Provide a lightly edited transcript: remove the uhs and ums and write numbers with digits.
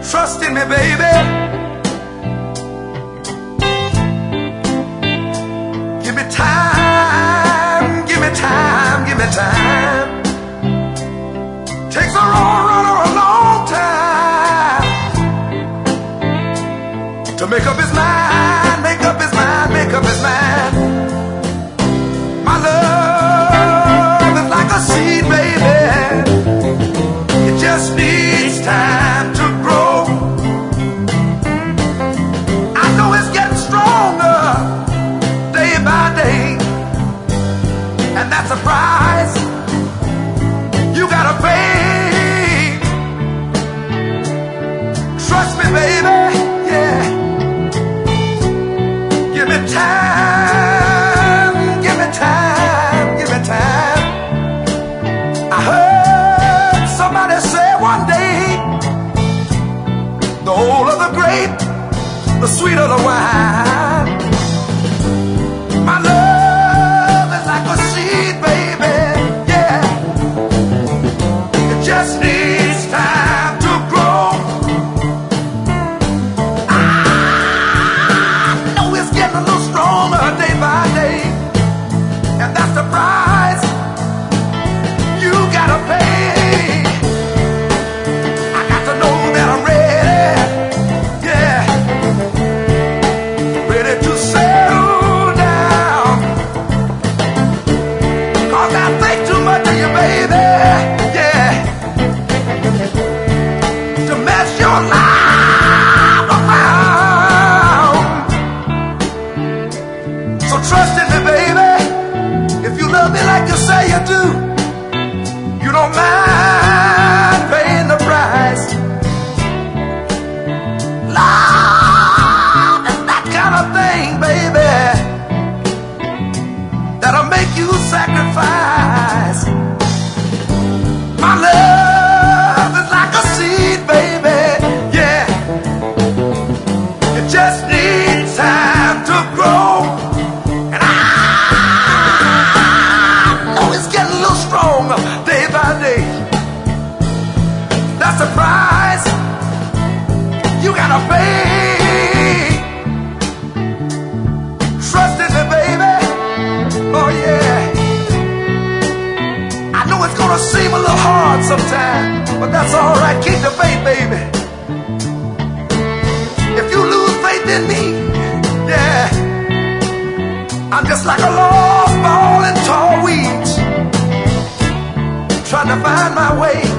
Trust in me, baby. Give me time, give me time, give me time. Takes a runner a long time to make up his mind, make up his mind, make up his mind. My love is like a seed, baby. It just needs time to grow. I know it's getting stronger day by day, and that's a price you gotta pay. Trust me, baby, yeah. Give me time, give me time, give me time. I heard somebody say one day, the older the grape, the sweeter the wine. My love is like a seed, baby, yeah. It just needs time to grow. I know it's getting a little stronger day by day, and that's the price you gotta pay. I got to know that I'm ready, yeah, ready to settle down. 'Cause I think too much of you, baby, yeah, to mess your life around. So trust in me, baby. If you love me like you say you do, you don't mind paying the price. Love is that kind of thing, baby, that'll make you sacrifice. My love is like a seed, baby, yeah. It just needs time to grow. And I know it's getting a little stronger day by day. That's the price you gotta pay. Trust in me, baby. Oh yeah. I know it's gonna seem a little hard sometimes, but that's alright. Keep the faith, baby. If you lose faith in me, yeah, I'm just like a lost ball in tall weeds, trying to find my way.